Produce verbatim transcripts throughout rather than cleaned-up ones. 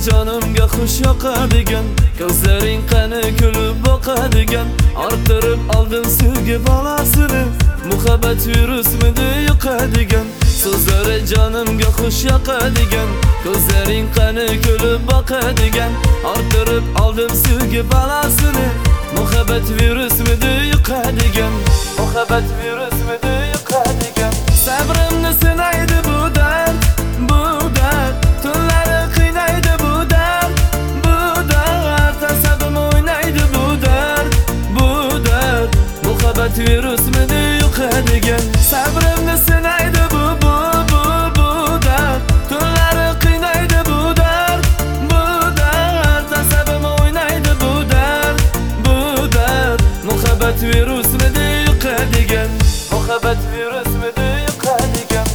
jonimga xush yoqadigan, ko'zlaring qani kulib boqadigan, orttirib oldin sevgi bolasini, muhabbat virusmidi yuqadigan. So'zlari jonimga xush yoqadigan, ko'zlaring qani kulib boqadigan, orttirib oldim sevgi balasini, muhabbat virusmidi yuqadigan, muhabbat virusmidi yuqadigan. Sabrimni sinaydi bu dard, bu dard, tunlari qiynaydi bu dard, bu dard, asabim o'ynaydi bu dard, bu dard, muhabbat virusmidi yuqadigan. Sabrimni sinaydi bu bu bu bu dard, tunlari qiynaydi bu dard, bu dard, asabim o'ynaydi bu dard, bu dard, muhabbat virusmidi yuqadigan, muhabbat virusmidi yuqadigan.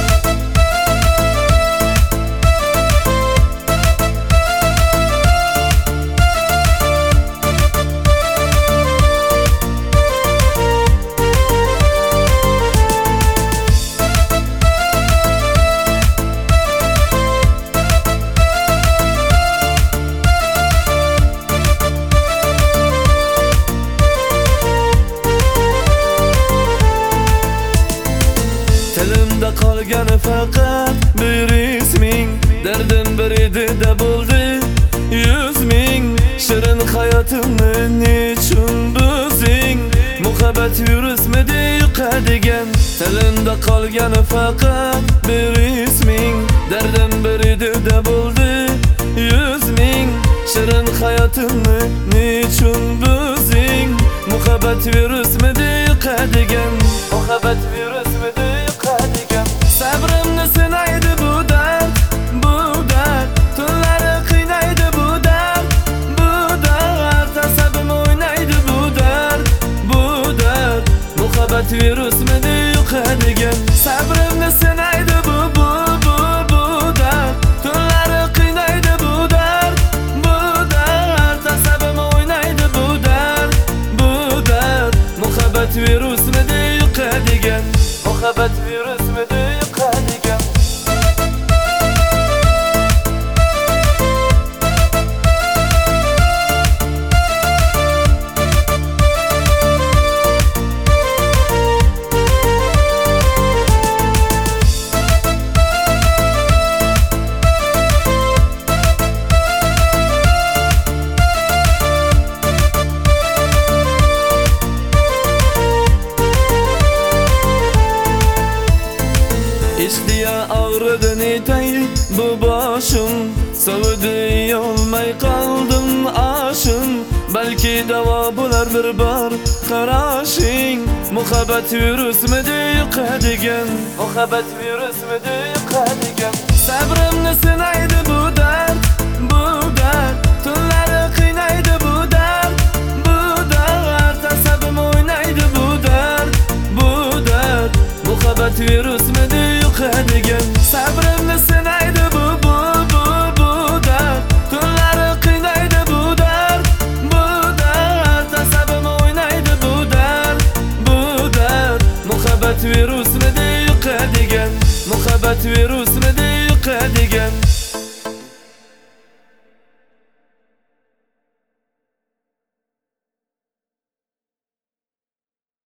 Tilimda qolgani faqat bir isming, dardim bir edi da bo'ldi yuz ming. Shirin hayotimni nechun buzding, muhabbat virusmidi yuqadigan. Tilimda qolgani faqat bir isming, dardim bir edi da bo'ldi yuz ming. Shirin hayotimni nechun buzding, muhabbat virusmidi yuqadigan, muhabbat virusmidi yuqadigan. Sabrimni sinaydi bu dard, bu dard, tunlari qiynaydi bu dard, bu dard, asabim o'ynaydi bu dard, bu dard, muhabbat virusmidi yuqadigan. Sabrimni sinaydi bu bu bu bu dard, tunlari qiynaydi bu dard, bu dard, asabim o'ynaydi bu dard, bu dard, muhabbat virusmidi yuqadigan, muhabbat virusmidi yuqadigan. İşdiya ağrıdı netay bu başım, sovudi olmay qaldım aşım. Belki davo bo'lar bir bor qarashing, muhabbat virusmidi yuqadigan, muhabbat virusmidi yuqadigan.